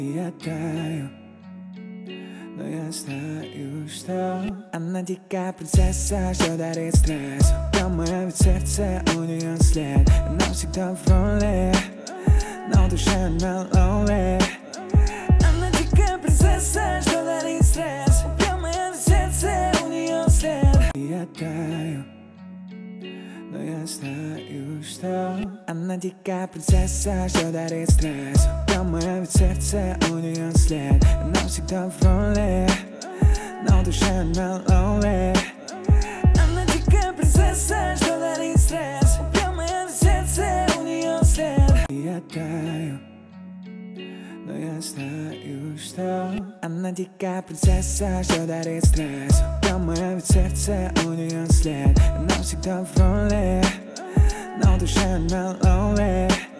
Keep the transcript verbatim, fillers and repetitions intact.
Я таю, но я знаю, что она дикая принцесса, что дарит стресс. Прямо в сердце у нее след. Она всегда в роли, но в душе она lonely. Она дикая принцесса, что дарит стресс. Прямо в сердце у нее след. Я таю, но я знаю, что она дикая принцесса, что дарит стресс. Прямо в сердце у нее след. Она всегда в роли, но в душе она lonely. Она дикая принцесса, что дарит стресс. Прямо в сердце у нее след. Я таю, но я знаю, что она дикая принцесса, что дарит стресс. Прямо в сердце у нее след. Она всегда в роли, но в душе она lonely.